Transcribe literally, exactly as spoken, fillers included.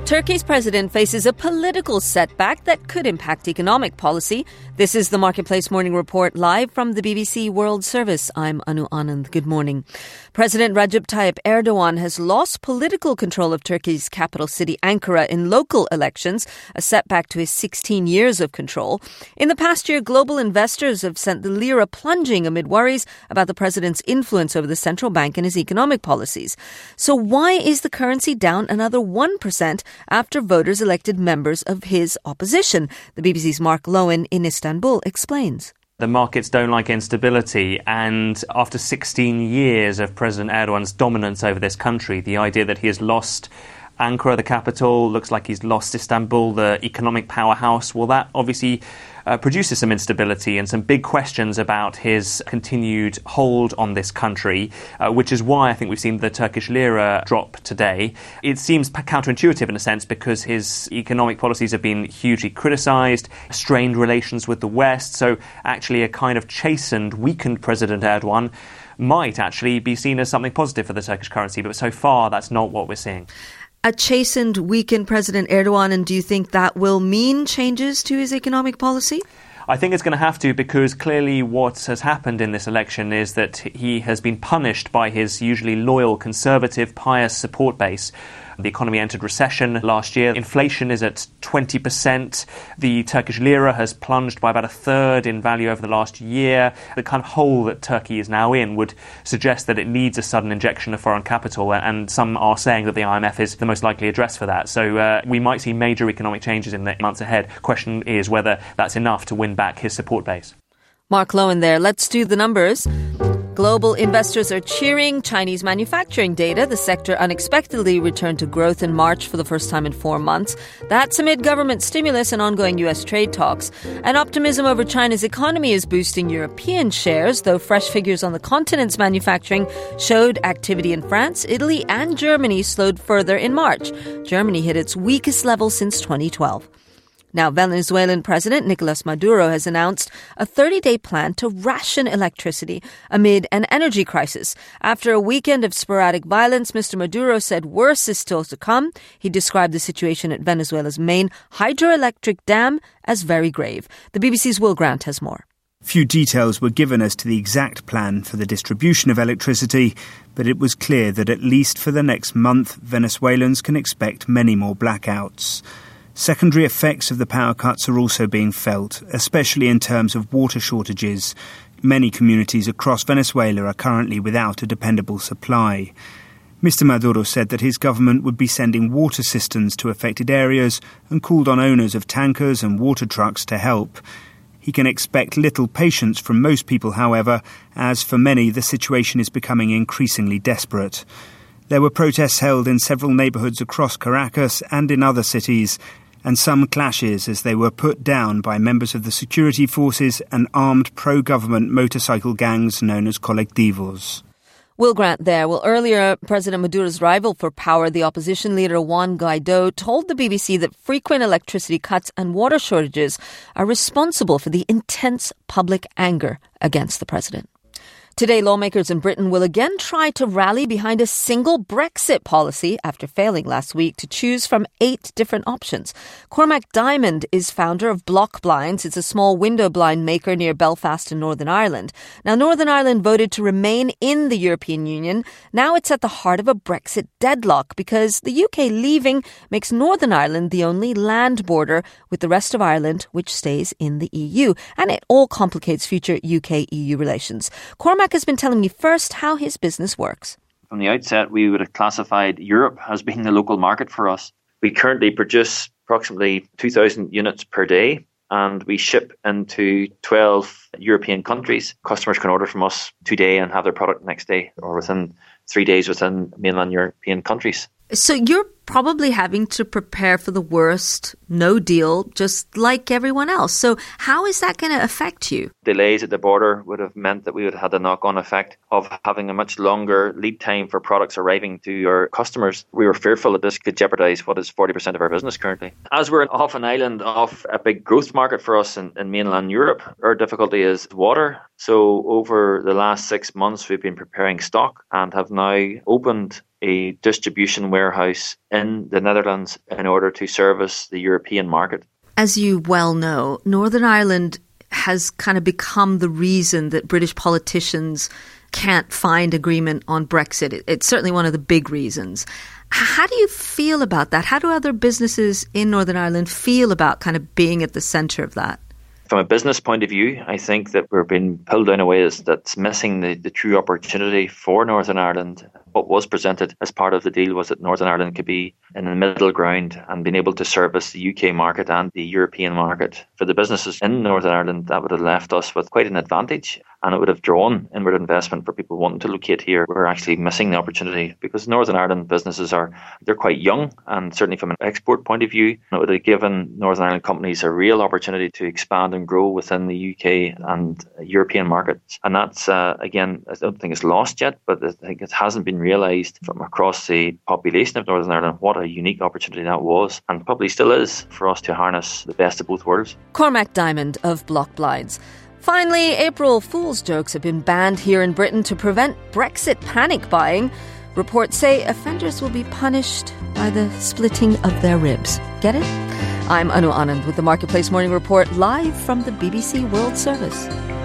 Turkey's president faces a political setback that could impact economic policy. This is the Marketplace Morning Report live from the B B C World Service. I'm Anu Anand. Good morning. President Recep Tayyip Erdogan has lost political control of Turkey's capital city Ankara in local elections, a setback to his sixteen years of control. In the past year, global investors have sent the lira plunging amid worries about the president's influence over the central bank and his economic policies. So why is the currency down another one percent after voters elected members of his opposition? The B B C's Mark Lowen in Istanbul explains. The markets don't like instability, and after sixteen years of President Erdogan's dominance over this country, the idea that he has lost Ankara, the capital, looks like he's lost Istanbul, the economic powerhouse, well, that obviously uh, produces some instability and some big questions about his continued hold on this country, uh, which is why I think we've seen the Turkish lira drop today. It seems counterintuitive in a sense because his economic policies have been hugely criticised, strained relations with the West, so actually a kind of chastened, weakened President Erdogan might actually be seen as something positive for the Turkish currency, but so far that's not what we're seeing. A chastened, weakened President Erdogan, and do you think that will mean changes to his economic policy? I think it's going to have to, because clearly what has happened in this election is that he has been punished by his usually loyal, conservative, pious support base. The economy entered recession last year. Inflation is at twenty percent. The Turkish lira has plunged by about a third in value over the last year. The kind of hole that Turkey is now in would suggest that it needs a sudden injection of foreign capital, and some are saying that the I M F is the most likely address for that. So uh, we might see major economic changes in the months ahead. Question is whether that's enough to win back his support base. Mark Lowen there. Let's do the numbers. Global investors are cheering Chinese manufacturing data. The sector unexpectedly returned to growth in March for the first time in four months. That's amid government stimulus and ongoing U S trade talks. And optimism over China's economy is boosting European shares, though fresh figures on the continent's manufacturing showed activity in France, Italy, and Germany slowed further in March. Germany hit its weakest level since twenty twelve. Now, Venezuelan President Nicolas Maduro has announced a thirty-day plan to ration electricity amid an energy crisis. After a weekend of sporadic violence, Mister Maduro said worse is still to come. He described the situation at Venezuela's main hydroelectric dam as very grave. The B B C's Will Grant has more. Few details were given as to the exact plan for the distribution of electricity, but it was clear that at least for the next month, Venezuelans can expect many more blackouts. Secondary effects of the power cuts are also being felt, especially in terms of water shortages. Many communities across Venezuela are currently without a dependable supply. Mister Maduro said that his government would be sending water cisterns to affected areas and called on owners of tankers and water trucks to help. He can expect little patience from most people, however, as for many the situation is becoming increasingly desperate. There were protests held in several neighbourhoods across Caracas and in other cities, and some clashes as they were put down by members of the security forces and armed pro-government motorcycle gangs known as colectivos. Will Grant there. Well, earlier, President Maduro's rival for power, the opposition leader Juan Guaido, told the B B C that frequent electricity cuts and water shortages are responsible for the intense public anger against the president. Today, lawmakers in Britain will again try to rally behind a single Brexit policy after failing last week to choose from eight different options. Cormac Diamond is founder of Block Blinds. It's a small window blind maker near Belfast in Northern Ireland. Now, Northern Ireland voted to remain in the European Union. Now it's at the heart of a Brexit deadlock because the U K leaving makes Northern Ireland the only land border with the rest of Ireland, which stays in the E U. And it all complicates future U K E U relations. Cormac has been telling me first how his business works. From the outset, we would have classified Europe as being the local market for us. We currently produce approximately two thousand units per day, and we ship into twelve European countries. Customers can order from us today and have their product next day or within three days within mainland European countries. So you're probably having to prepare for the worst, no deal, just like everyone else. So how is that going to affect you? Delays at the border would have meant that we would have had the knock-on effect of having a much longer lead time for products arriving to our customers. We were fearful that this could jeopardise what is forty percent of our business currently. As we're off an island, off a big growth market for us in, in mainland Europe, our difficulty is water. So over the last six months, we've been preparing stock and have now opened a distribution warehouse in the Netherlands in order to service the European market. As you well know, Northern Ireland has kind of become the reason that British politicians can't find agreement on Brexit. It's certainly one of the big reasons. How do you feel about that? How do other businesses in Northern Ireland feel about kind of being at the centre of that? From a business point of view, I think that we're being pulled down a way that's missing the, the true opportunity for Northern Ireland. What was presented as part of the deal was that Northern Ireland could be in the middle ground and being able to service the U K market and the European market. For the businesses in Northern Ireland, that would have left us with quite an advantage, and it would have drawn inward investment for people wanting to locate here. We're actually missing the opportunity because Northern Ireland businesses are they're quite young, and certainly from an export point of view, it would have given Northern Ireland companies a real opportunity to expand and grow within the U K and European markets. And that's, uh, again, I don't think it's lost yet, but I think it hasn't been realised from across the population of Northern Ireland what a unique opportunity that was, and probably still is, for us to harness the best of both worlds. Cormac Diamond of Block Blinds. Finally, April Fool's jokes have been banned here in Britain to prevent Brexit panic buying. Reports say offenders will be punished by the splitting of their ribs. Get it? I'm Anu Anand with the Marketplace Morning Report, live from the B B C World Service.